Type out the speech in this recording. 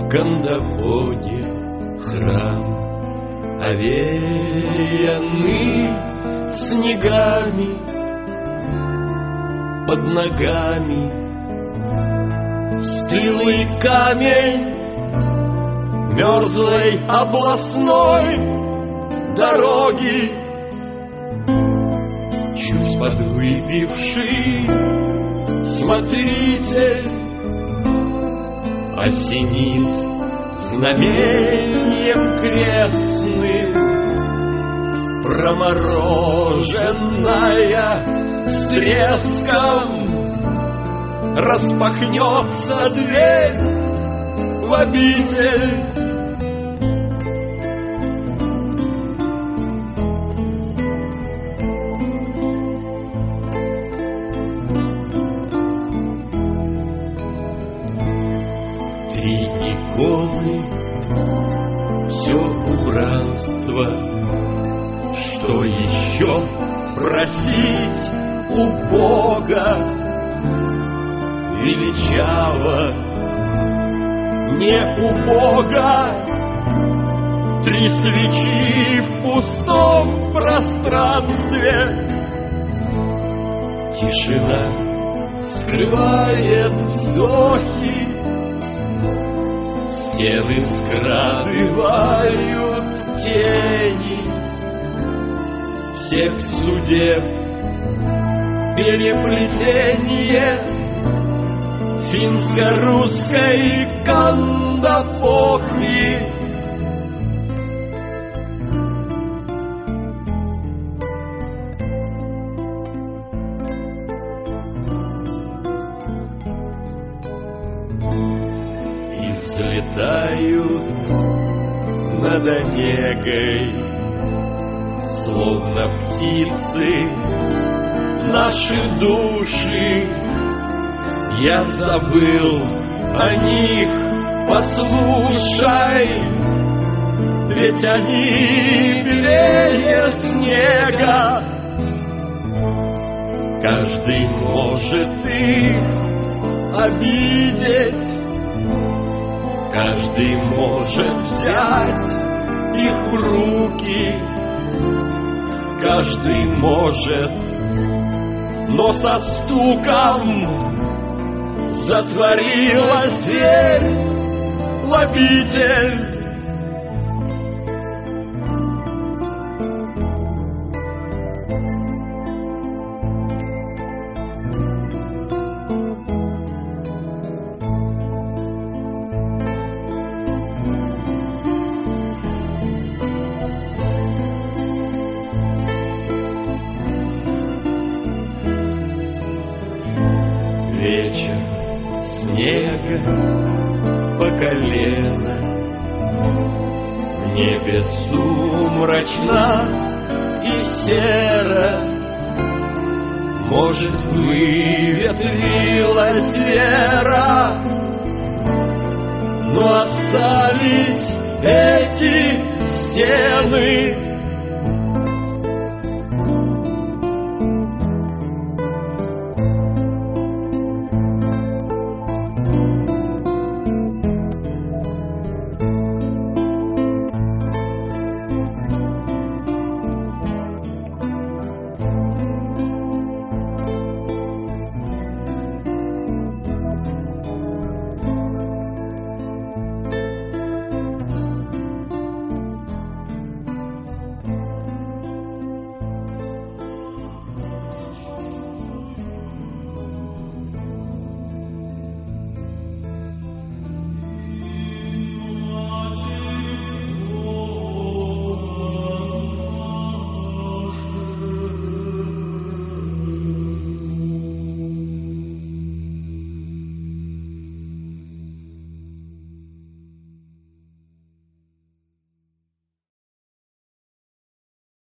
Кандапоне храм, овеянный снегами, под ногами стылый камень мерзлой областной дороги. Чуть подвыпивший смотритель осенит знамением крестным промороженная с треском распахнется дверь в обитель. Три иконы, все убранство, что еще просить у Бога? Величаво, не убого, три свечи в пустом пространстве. Тишина скрывает вздохи, стены скрадывают тени всех судеб, переплетение финско-русской кандапохи. И взлетают над Онегой, словно птицы, наши души. Я забыл о них, послушай, ведь они белее снега. Каждый может их обидеть, каждый может взять их в руки, каждый может, но со стуком затворилась дверь в обитель. Вечер, снега по колено, в небе сумрачно и серо. Может, выветрилась вера, но остались эти стены.